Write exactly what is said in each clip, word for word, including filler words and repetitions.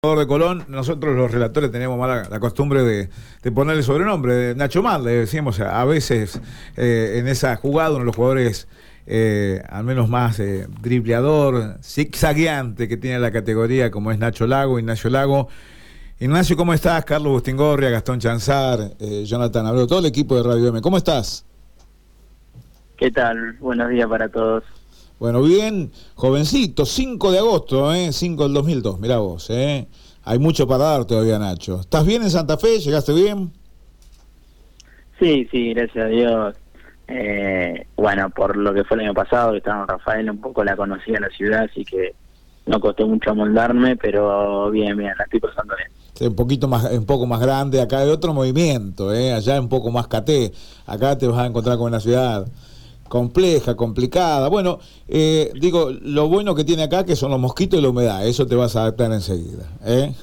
De Colón, nosotros los relatores tenemos mala la costumbre de, de ponerle sobrenombre, de Nacho Mal, le decíamos a, a veces eh, en esa jugada, uno de los jugadores eh, al menos más eh, dribleador, zigzagueante que tiene la categoría, como es Nacho Lago, Ignacio Lago. Ignacio, ¿cómo estás? Carlos Bustingorria, Gastón Chanzar, eh, Jonathan Abreu, todo el equipo de Radio M, ¿cómo estás? ¿Qué tal? Buenos días para todos. Bueno, bien, jovencito, cinco de agosto, ¿eh? cinco del dos mil dos, mirá vos, ¿eh? Hay mucho para dar todavía, Nacho. ¿Estás bien en Santa Fe? ¿Llegaste bien? Sí, sí, gracias a Dios. Eh, bueno, por lo que fue el año pasado, que estaba en Rafael, un poco la conocía la ciudad, así que no costó mucho amoldarme, pero bien, bien, la estoy pasando bien. Sí, un poquito más, un poco más grande, acá hay otro movimiento, ¿eh? Allá es un poco más caté, acá te vas a encontrar con una ciudad compleja, complicada. Bueno, eh, digo, lo bueno que tiene acá que son los mosquitos y la humedad, eso te vas a adaptar enseguida, ¿eh?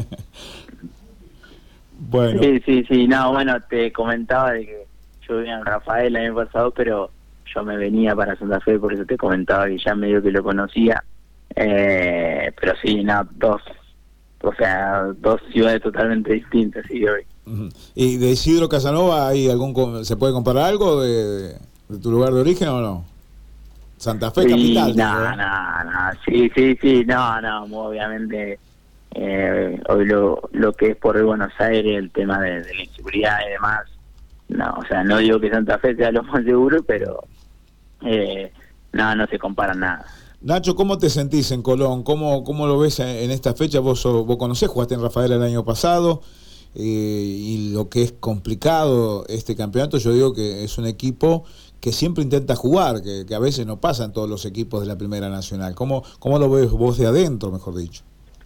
Bueno. Sí, sí, sí, no, bueno, te comentaba de que yo vivía en Rafael el año pasado, pero yo me venía para Santa Fe, por eso te comentaba que ya medio que lo conocía, eh, pero sí, no, dos, o sea, dos ciudades totalmente distintas, sí, hoy. Uh-huh. ¿Y de Isidro Casanova hay algún, se puede comparar algo de, de tu lugar de origen o no? Santa Fe, sí, capital. No, no, no, sí, sí, sí, no, no, obviamente eh, hoy lo, lo que es por Buenos Aires, el tema de, de la inseguridad y demás, no, o sea, no digo que Santa Fe sea lo más seguro, pero eh, no, no se compara nada. Nacho, ¿cómo te sentís en Colón? ¿Cómo, cómo lo ves en esta fecha? Vos, vos conocés, jugaste en Rafael el año pasado, eh, y lo que es complicado este campeonato, yo digo que es un equipo que siempre intenta jugar, que, que a veces no pasan todos los equipos de la Primera Nacional. ¿Cómo, cómo lo ves vos de adentro, mejor dicho?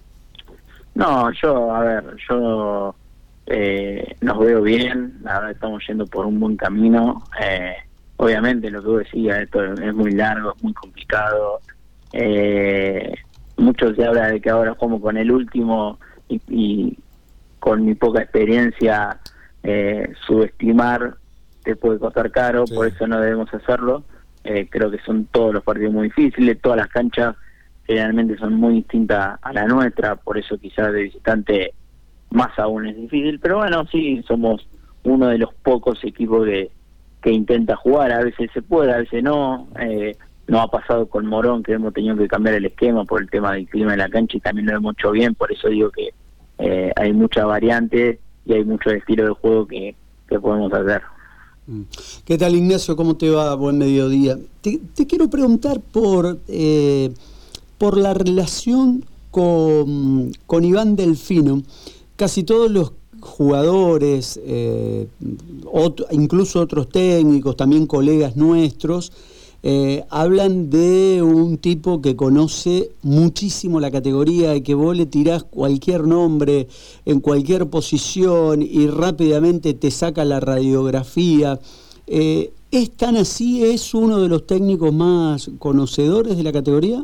No, yo, a ver, yo eh, nos veo bien, la verdad estamos yendo por un buen camino. Eh, obviamente, lo que vos decías, esto es muy largo, es muy complicado. Eh, mucho se habla de que ahora como con el último y, y con mi poca experiencia, eh, subestimar te puede costar caro, sí. Por eso no debemos hacerlo. Eh, creo que son todos los partidos muy difíciles, todas las canchas generalmente son muy distintas a la nuestra, por eso quizás de visitante más aún es difícil, pero bueno, sí, somos uno de los pocos equipos que, que intenta jugar, a veces se puede, a veces no. Eh, no ha pasado con Morón, que hemos tenido que cambiar el esquema por el tema del clima de la cancha y también lo hemos hecho bien, por eso digo que eh, hay mucha variante y hay mucho estilo de juego que, que podemos hacer. ¿Qué tal, Ignacio? ¿Cómo te va? Buen mediodía. Te, te quiero preguntar por eh, por la relación con, con Iván Delfino. Casi todos los jugadores, eh, otro, incluso otros técnicos, también colegas nuestros, eh, hablan de un tipo que conoce muchísimo la categoría y que vos le tirás cualquier nombre en cualquier posición y rápidamente te saca la radiografía. Eh, ¿Es tan así? ¿Es uno de los técnicos más conocedores de la categoría?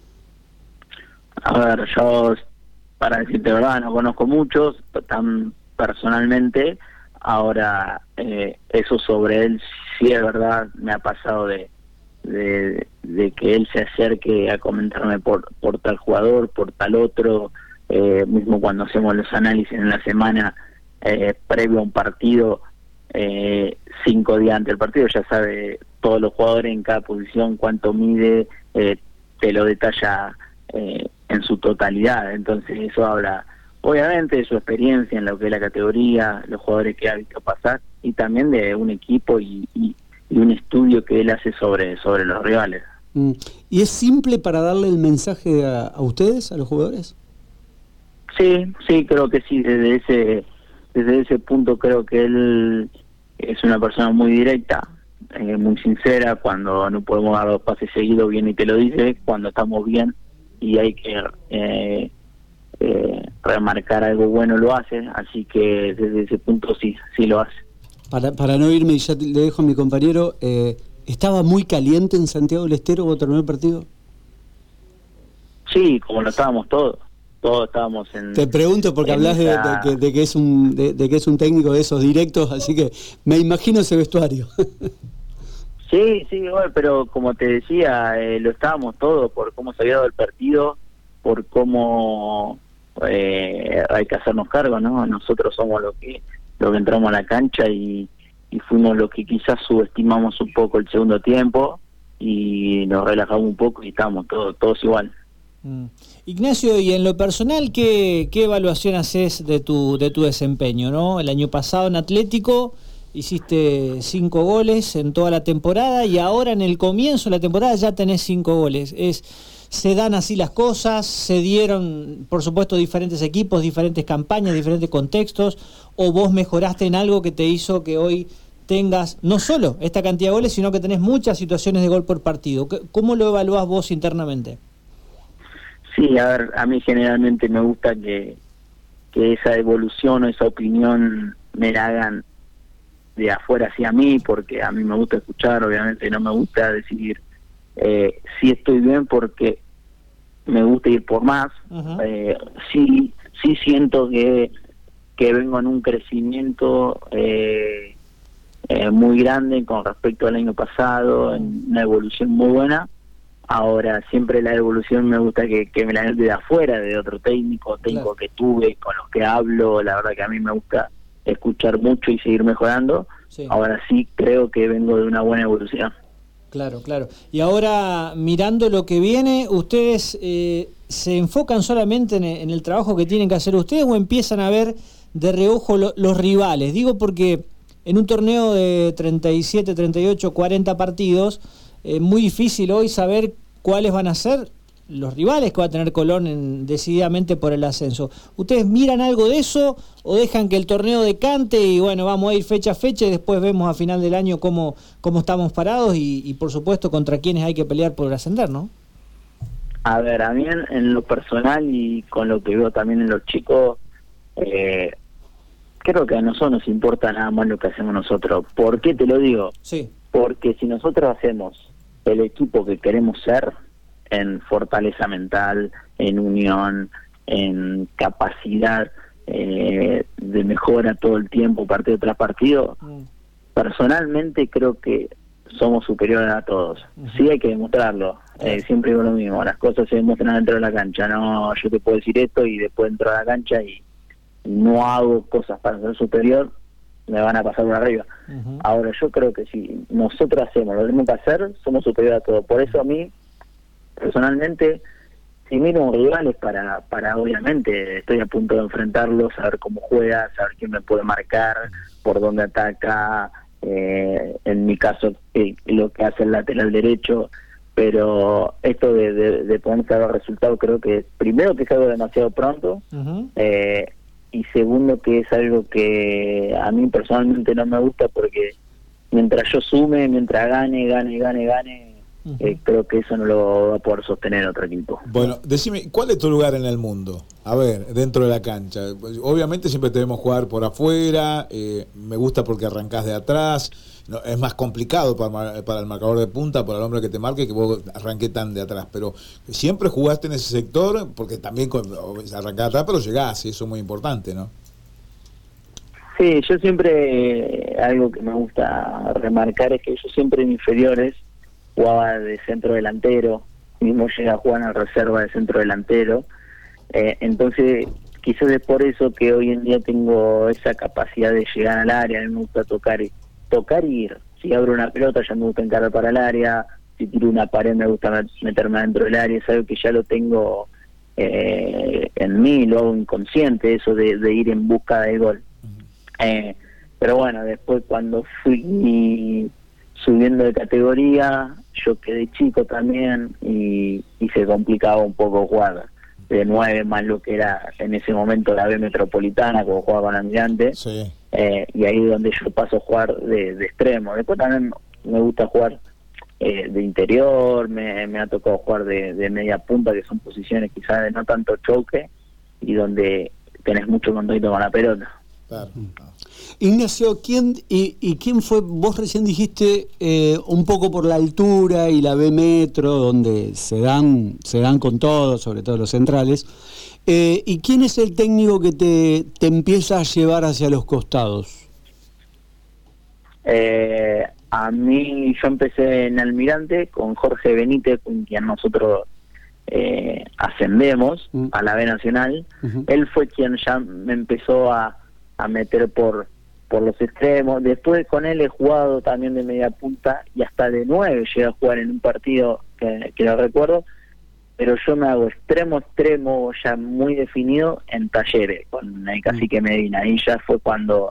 A ver, yo, para decirte verdad, no conozco muchos, tan personalmente. Ahora, eh, eso sobre él, sí es verdad, me ha pasado de, de, de que él se acerque a comentarme por, por tal jugador, por tal otro, eh, mismo cuando hacemos los análisis en la semana, eh, previo a un partido, eh, cinco días antes del partido, ya sabe todos los jugadores en cada posición, cuánto mide, eh, te lo detalla eh, en su totalidad. Entonces eso habla obviamente de su experiencia en lo que es la categoría, los jugadores que ha visto pasar y también de un equipo y, y, y un estudio que él hace sobre, sobre los rivales. Mm. ¿Y es simple para darle el mensaje a, a ustedes, a los jugadores? Sí, sí, creo que sí, desde ese, desde ese punto creo que él es una persona muy directa, eh, muy sincera. Cuando no podemos dar dos pases seguidos viene y te lo dice, cuando estamos bien y hay que eh, eh, remarcar algo bueno lo hace, así que desde ese punto sí, sí lo hace. Para, para no irme, y ya le dejo a mi compañero, eh, ¿estaba muy caliente en Santiago del Estero cuando terminó el partido? Sí, como lo estábamos todos, todos estábamos en... Te pregunto porque hablas esa... de, de, que, de, que es un, de, de que es un técnico de esos directos, así que me imagino ese vestuario. Sí, sí, bueno, pero como te decía, eh, lo estábamos todos por cómo se había dado el partido, por cómo eh, hay que hacernos cargo, ¿no? Nosotros somos los que, los que entramos a la cancha y, y fuimos los que quizás subestimamos un poco el segundo tiempo y nos relajamos un poco y estamos todos, todos igual. Mm. Ignacio, y en lo personal, ¿qué, qué evaluación haces de tu, de tu desempeño, ¿no? El año pasado en Atlético hiciste cinco goles en toda la temporada y ahora en el comienzo de la temporada ya tenés cinco goles. Es, se dan así las cosas, se dieron, por supuesto, diferentes equipos, diferentes campañas, diferentes contextos, o vos mejoraste en algo que te hizo que hoy tengas no solo esta cantidad de goles, sino que tenés muchas situaciones de gol por partido. ¿Cómo lo evaluás vos internamente? Sí, a ver, a mí generalmente me gusta que, que esa evolución o esa opinión me la hagan de afuera hacia mí, porque a mí me gusta escuchar, obviamente no me gusta decidir eh, si estoy bien, porque me gusta ir por más. Uh-huh. eh, sí sí siento que, que vengo en un crecimiento eh, eh, muy grande con respecto al año pasado, en una evolución muy buena. Ahora, siempre la evolución me gusta que, que me la den de afuera, de otro técnico, técnico claro. que tuve, con los que hablo. La verdad que a mí me gusta escuchar mucho y seguir mejorando. Sí. Ahora sí creo que vengo de una buena evolución. Claro, claro. Y ahora, mirando lo que viene, ¿ustedes eh, se enfocan solamente en el, en el trabajo que tienen que hacer ustedes o empiezan a ver de reojo lo, los rivales? Digo porque en un torneo de treinta y siete, treinta y ocho, cuarenta partidos, es eh, muy difícil hoy saber cuáles van a ser los rivales que va a tener Colón en, decididamente por el ascenso. ¿Ustedes miran algo de eso o dejan que el torneo decante y bueno, vamos a ir fecha a fecha y después vemos a final del año cómo, cómo estamos parados y, y por supuesto contra quiénes hay que pelear por ascender, ¿no? A ver, a mí en, en lo personal y con lo que veo también en los chicos, eh, creo que a nosotros nos importa nada más lo que hacemos nosotros. ¿Por qué te lo digo? Sí. Porque si nosotros hacemos el equipo que queremos ser, en fortaleza mental, en unión, en capacidad eh, de mejora todo el tiempo, partido tras partido, mm. personalmente creo que somos superiores a todos. Uh-huh. Sí hay que demostrarlo, eh, siempre digo lo mismo, las cosas se demuestran dentro de la cancha, no yo te puedo decir esto y después entro a la cancha y no hago cosas para ser superior, me van a pasar por arriba. Uh-huh. Ahora yo creo que si nosotros hacemos lo que tenemos que hacer, somos superiores a todos. Por eso a mí personalmente, si miro un rival es para, para obviamente, estoy a punto de enfrentarlo, saber cómo juega, saber quién me puede marcar, por dónde ataca, eh, en mi caso, eh, lo que hace el lateral derecho, pero esto de, de, de ponerse a los resultados creo que, primero que es algo demasiado pronto, uh-huh. eh, y segundo que es algo que a mí personalmente no me gusta porque mientras yo sume, mientras gane, gane, gane, gane, Uh-huh. Eh, creo que eso no lo va a poder sostener otro equipo. Bueno, decime, ¿cuál es tu lugar en el mundo? A ver, dentro de la cancha. Obviamente siempre debemos jugar por afuera, eh, me gusta porque arrancás de atrás, no, es más complicado para, para el marcador de punta, para el hombre que te marque, que vos arranqué tan de atrás, pero siempre jugaste en ese sector, porque también con, arrancás de atrás, pero llegás, y eso es muy importante, ¿no? Sí, yo siempre, algo que me gusta remarcar es que yo siempre en inferiores jugaba de centro delantero, mismo llega a jugar en reserva de centro delantero, eh, entonces quizás es por eso que hoy en día tengo esa capacidad de llegar al área, a mí me gusta tocar y, tocar y ir, si abro una pelota ya me gusta encarar para el área, si tiro una pared me gusta meterme dentro del área, es algo que ya lo tengo eh, en mí, lo hago inconsciente, eso de, de ir en busca del gol. Eh, pero bueno, después cuando fui subiendo de categoría, yo quedé chico también y, y se complicaba un poco jugar de nueve más lo que era en ese momento la B Metropolitana, como jugaba con Almirante, sí. eh, y ahí es donde yo paso a jugar de, de extremo. Después también me gusta jugar eh, de interior, me, me ha tocado jugar de, de media punta, que son posiciones quizás de no tanto choque y donde tenés mucho contacto con la pelota. Claro. Ignacio, ¿quién y, y quién fue? Vos recién dijiste eh, un poco por la altura y la B Metro, donde se dan se dan con todo, sobre todo los centrales. Eh, ¿Y quién es el técnico que te, te empieza a llevar hacia los costados? Eh, a mí, yo empecé en Almirante con Jorge Benítez, con quien nosotros eh, ascendemos uh-huh. a la B Nacional, uh-huh. él fue quien ya me empezó a, a meter por por los extremos. Después con él he jugado también de media punta y hasta de nueve llegué a jugar en un partido que, que no recuerdo, pero yo me hago extremo extremo ya muy definido en Talleres con el Cacique Medina. Ahí ya fue cuando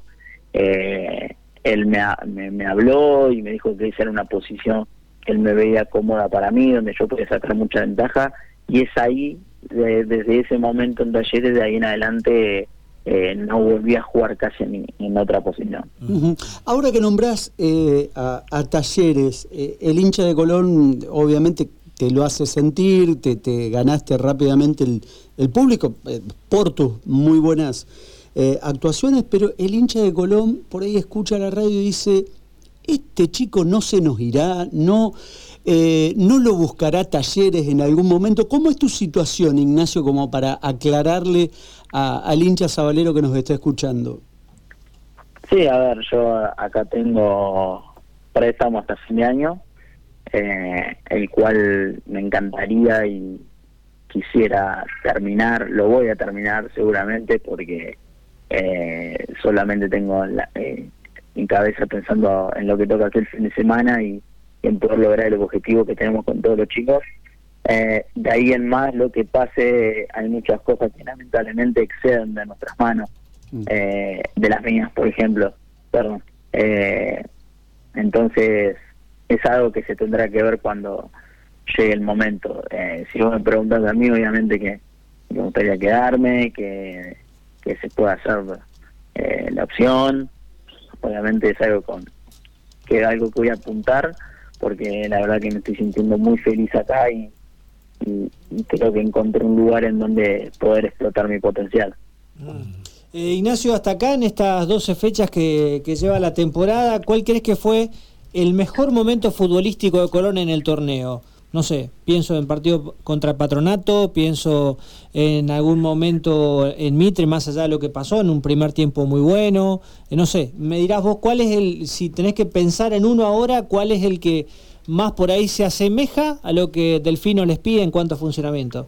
eh, él me, me, me habló y me dijo que esa era una posición que él me veía cómoda para mí, donde yo podía sacar mucha ventaja, y es ahí, de, desde ese momento en Talleres, de ahí en adelante eh, no volví a jugar casi en, en otra posición. Uh-huh. Ahora que nombrás eh, a, a Talleres, eh, el hincha de Colón obviamente te lo hace sentir, te, te ganaste rápidamente el, el público eh, por tus muy buenas eh, actuaciones, pero el hincha de Colón por ahí escucha la radio y dice: este chico no se nos irá, no, eh, no lo buscará Talleres en algún momento. ¿Cómo es tu situación, Ignacio, como para aclararle a, al hincha sabalero que nos está escuchando? Sí, a ver, yo acá tengo préstamo hasta fin de año, eh, el cual me encantaría y quisiera terminar, lo voy a terminar seguramente, porque eh, solamente tengo la, eh, mi cabeza pensando en lo que toca aquel fin de semana y, y en poder lograr el objetivo que tenemos con todos los chicos. Eh, de ahí en más, lo que pase, hay muchas cosas que lamentablemente exceden de nuestras manos, eh, de las mías, por ejemplo, perdón. Eh, entonces, es algo que se tendrá que ver cuando llegue el momento. Eh, si vos me preguntas a mí, obviamente que me gustaría quedarme, que, que se pueda hacer eh, la opción. Obviamente es algo con que es algo que voy a apuntar, porque la verdad que me estoy sintiendo muy feliz acá y, y, y creo que encontré un lugar en donde poder explotar mi potencial. Mm. Eh, Ignacio, hasta acá en estas doce fechas que, que lleva la temporada, ¿cuál crees que fue el mejor momento futbolístico de Colón en el torneo? No sé, pienso en partido contra Patronato, pienso en algún momento en Mitre, más allá de lo que pasó, en un primer tiempo muy bueno. Eh, no sé, me dirás vos cuál es el, si tenés que pensar en uno ahora, cuál es el que más por ahí se asemeja a lo que Delfino les pide en cuanto a funcionamiento.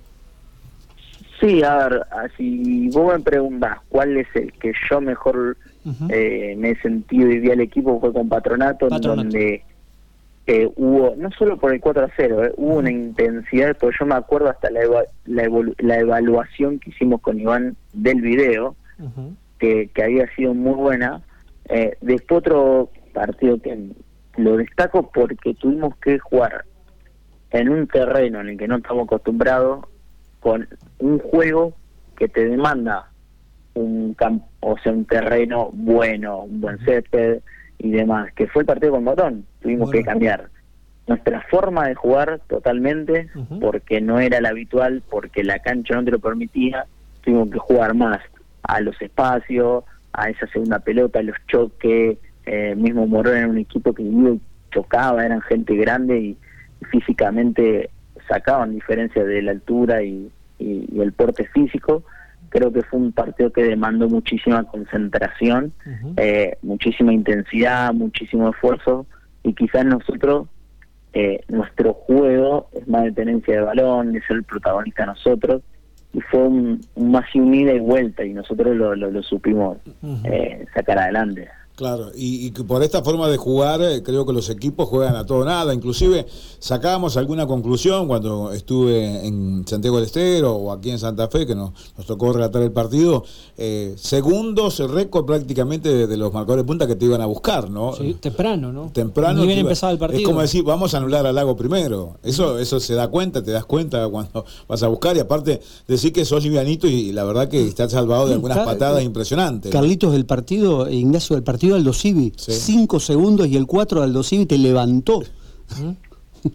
Sí, a ver, si vos me preguntás cuál es el que yo mejor uh-huh. eh, me he sentido y vi al equipo, fue con Patronato, Patronato. en donde eh, hubo, no solo por el cuatro a cero, eh, hubo uh-huh. una intensidad, porque yo me acuerdo hasta la, eva- la, evolu- la evaluación que hicimos con Iván del video, uh-huh. que, que había sido muy buena. Eh, después otro partido que lo destaco porque tuvimos que jugar en un terreno en el que no estamos acostumbrados, con un juego que te demanda un campo, o sea, un terreno bueno, un buen césped y demás, que fue el partido con Botón. Tuvimos bueno. que cambiar nuestra forma de jugar totalmente, uh-huh. porque no era la habitual, porque la cancha no te lo permitía. Tuvimos que jugar más a los espacios, a esa segunda pelota, a los choques. Eh, mismo Morón era un equipo que iba y chocaba, eran gente grande y, y físicamente sacaban diferencia de la altura y, y, y el porte físico. Creo que fue un partido que demandó muchísima concentración, uh-huh. eh, muchísima intensidad, muchísimo esfuerzo, y quizás nosotros, eh, nuestro juego es más de tenencia de balón, es ser el protagonista nosotros, y fue un, un más y unida y vuelta, y nosotros lo, lo, lo supimos uh-huh. eh, sacar adelante. Claro, y, y por esta forma de jugar eh, creo que los equipos juegan a todo nada. Inclusive sacábamos alguna conclusión cuando estuve en Santiago del Estero o aquí en Santa Fe, que nos, nos tocó relatar el partido, eh, segundos, el récord prácticamente de, de los marcadores de punta que te iban a buscar, ¿no? Sí, temprano, ¿no? Temprano. Ni bien empezado el partido. Es como decir, vamos a anular al Lago primero. Eso eso se da cuenta, te das cuenta cuando vas a buscar, y aparte decir que sos livianito y, y la verdad que estás salvado de algunas patadas impresionantes. Carlitos, del partido, Ignacio, del partido Aldo Civi, sí. cinco segundos y el cuatro de Aldo Civi te levantó. Sí,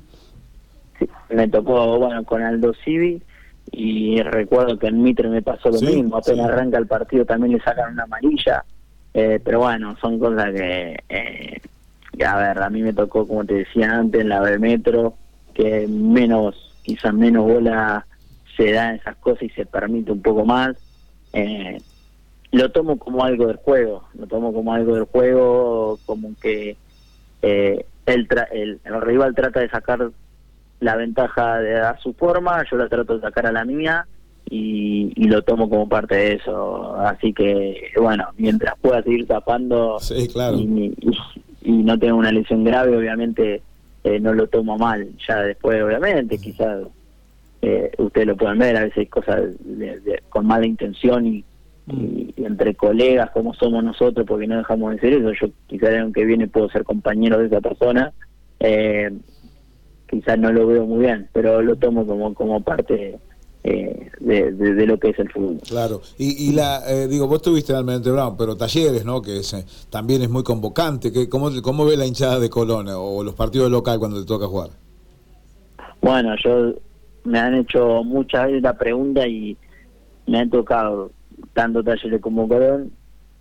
me tocó, bueno, con Aldo Civi, y recuerdo que en Mitre me pasó lo sí, mismo, apenas sí. arranca el partido también le sacan una amarilla, eh, pero bueno, son cosas que, eh, que, a ver, a mí me tocó, como te decía antes, en la B Metro, que menos, quizás menos bola se da en esas cosas y se permite un poco más. eh, Lo tomo como algo del juego, lo tomo como algo del juego, como que eh, el, tra- el, el rival trata de sacar la ventaja de a su forma, yo la trato de sacar a la mía y, y lo tomo como parte de eso. Así que, bueno, mientras pueda seguir tapando sí, claro. y, y, y no tenga una lesión grave, obviamente eh, no lo tomo mal. Ya después, obviamente, quizás eh, ustedes lo pueden ver, a veces hay cosas de, de, con mala intención y, y, y entre colegas como somos nosotros, porque no dejamos de ser eso. Yo quizás el año que viene puedo ser compañero de esa persona, eh, quizás no lo veo muy bien, pero lo tomo como como parte eh, de, de, de lo que es el fútbol. Claro, y, y la eh, digo, vos estuviste en Almirante Brown, pero Talleres, ¿no? Que es, eh, también es muy convocante. Que, ¿cómo, ¿Cómo ve la hinchada de Colón o los partidos local cuando te toca jugar? Bueno, yo me han hecho muchas veces la pregunta y me han tocado tanto Talleres como Colón,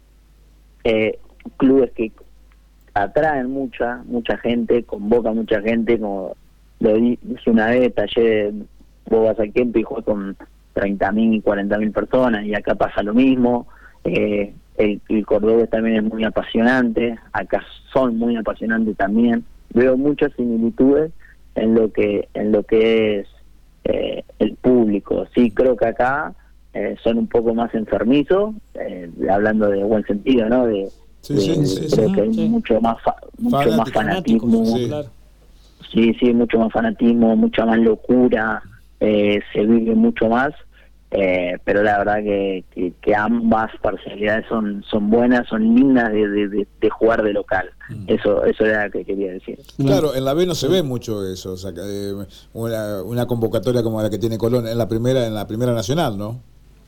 eh, clubes que atraen mucha mucha gente, convocan mucha gente, como lo dije una vez, Talleres, vos vas al Kempe y juegas con treinta mil, cuarenta mil personas, y acá pasa lo mismo. eh, el, el cordobés también es muy apasionante, acá son muy apasionantes también. Veo muchas similitudes en lo que en lo que es eh, el público. Sí, creo que acá eh, son un poco más enfermizos, eh, hablando de buen sentido, ¿no? De, sí, de, sí, sí, creo sí, que hay sí. mucho más fa, mucho Fanático, más fanatismo. sí. Claro. Sí, sí, mucho más fanatismo, mucha más locura, eh, se vive mucho más, eh, pero la verdad que, que, que ambas parcialidades son son buenas, son lindas de, de, de, de jugar de local. Mm. Eso eso era lo que quería decir. Claro, en la B no se ve mucho eso, o sea, eh, una, una convocatoria como la que tiene Colón en la primera en la primera nacional, ¿no?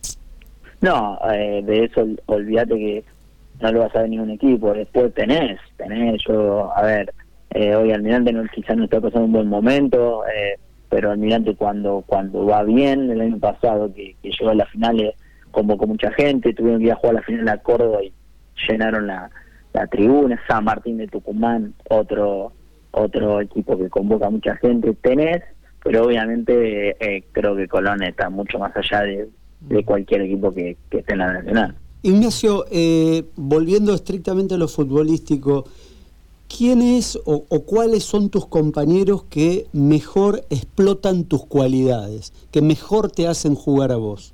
No, eh, de eso olvídate que no lo vas a ver ningún equipo. Después tenés, tenés, yo, a ver, eh, hoy Almirante no, quizás no está pasando un buen momento, eh, pero Almirante cuando cuando va bien, el año pasado que, que llegó a las finales convocó mucha gente, tuvieron que ir a jugar la final a Córdoba y llenaron la, la tribuna. San Martín de Tucumán, otro otro equipo que convoca mucha gente, tenés, pero obviamente eh, creo que Colón está mucho más allá de, de cualquier equipo que, que esté en la nacional. Ignacio, eh, volviendo estrictamente a lo futbolístico, ¿quiénes o, o cuáles son tus compañeros que mejor explotan tus cualidades, que mejor te hacen jugar a vos?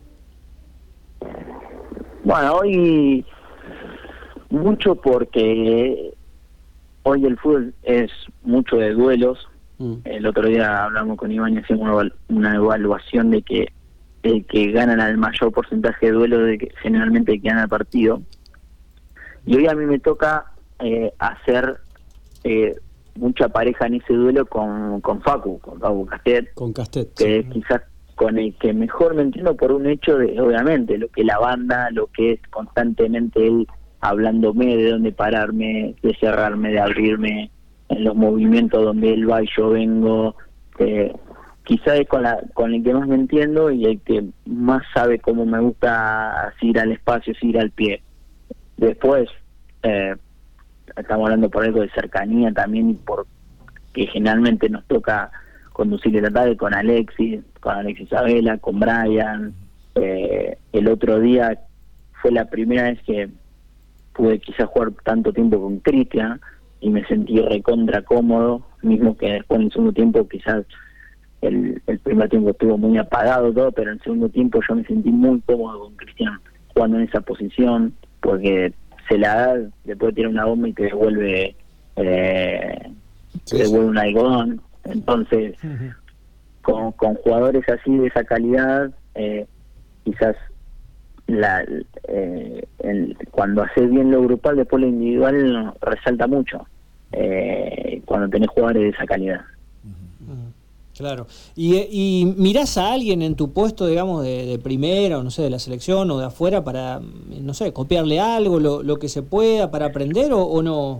Bueno, hoy mucho porque hoy el fútbol es mucho de duelos. Mm. El otro día hablamos con Iván y hacíamos una, una evaluación de que el que ganan al mayor porcentaje de duelos de que generalmente el que gana el partido. Y hoy a mí me toca eh, hacer eh, mucha pareja en ese duelo con, con Facu, con Facu Castet, con Castet, que sí. Quizás con el que mejor me entiendo por un hecho de, obviamente, lo que la banda, lo que es constantemente él hablándome de dónde pararme, de cerrarme, de abrirme, en los movimientos donde él va y yo vengo. Eh, quizá es con, la, con el que más me entiendo y el que más sabe cómo me gusta ir al espacio, ir al pie. Después, eh, estamos hablando por algo de cercanía también, y por que generalmente nos toca conducir la tarde con Alexis, con Alexis Isabela, con Brian. Eh, el otro día fue la primera vez que pude quizás jugar tanto tiempo con Cristian y me sentí recontra cómodo, mismo que después en el segundo tiempo quizás el, el primer tiempo estuvo muy apagado todo, pero en el segundo tiempo yo me sentí muy cómodo con Cristian jugando en esa posición, porque se la da, después tiene una bomba y te devuelve eh, te devuelve un algodón. Entonces uh-huh. con, con jugadores así de esa calidad, eh, quizás la eh, el, cuando haces bien lo grupal, después lo individual resalta mucho, eh, cuando tenés jugadores de esa calidad. Uh-huh. Claro. ¿Y, y mirás a alguien en tu puesto, digamos, de, de primera, o no sé, de la selección o de afuera para, no sé, copiarle algo, lo, lo que se pueda para aprender o, o no?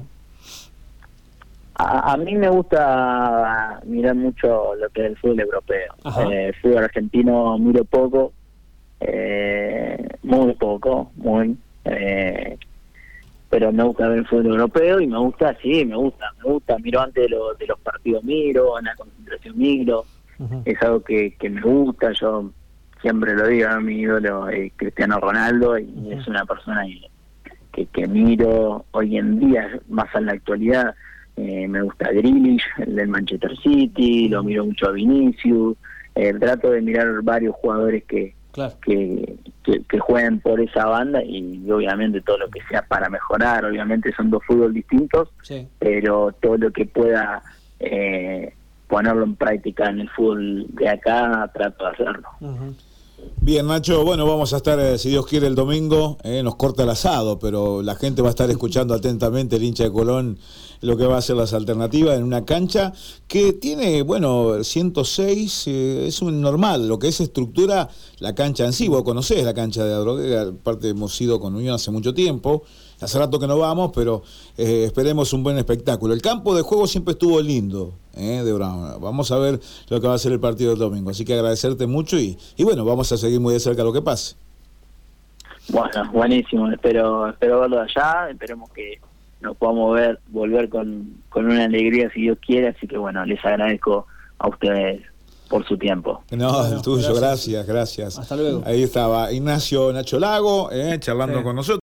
A, a mí me gusta mirar mucho lo que es el fútbol europeo. Eh, el fútbol argentino miro poco, eh, muy poco, muy... Eh, pero me gusta ver el fútbol europeo y me gusta, sí, me gusta, me gusta, miro antes de, lo, de los partidos, miro, en la concentración miro, uh-huh. Es algo que, que me gusta, yo siempre lo digo, mi ídolo es Cristiano Ronaldo y uh-huh. Es una persona que, que, que miro hoy en día, más en la actualidad, eh, me gusta Grealish, el del Manchester City, lo miro mucho a Vinicius, eh, trato de mirar varios jugadores que, claro. que, que que jueguen por esa banda y, y obviamente todo lo que sea para mejorar, obviamente son dos fútbol distintos, sí. pero todo lo que pueda eh, ponerlo en práctica en el fútbol de acá, trato de hacerlo. Uh-huh. Bien, Nacho, bueno, vamos a estar, eh, si Dios quiere, el domingo, eh, nos corta el asado, pero la gente va a estar escuchando atentamente, el hincha de Colón, lo que va a ser las alternativas en una cancha que tiene, bueno, ciento seis, eh, es un normal, lo que es estructura, la cancha en sí, vos conocés la cancha de Adrogué, aparte hemos ido con Unión hace mucho tiempo, hace rato que no vamos, pero eh, esperemos un buen espectáculo. El campo de juego siempre estuvo lindo, eh, de Brown. Vamos a ver lo que va a ser el partido del domingo, así que agradecerte mucho y, y bueno, vamos a seguir muy de cerca lo que pase. Bueno, buenísimo, espero espero verlo allá, esperemos que nos podamos ver, volver con, con una alegría si Dios quiere, así que bueno, les agradezco a ustedes por su tiempo. No, bueno, el tuyo, gracias, gracias. Hasta luego. Ahí estaba Ignacio Nacho Lago, eh, charlando sí. con nosotros.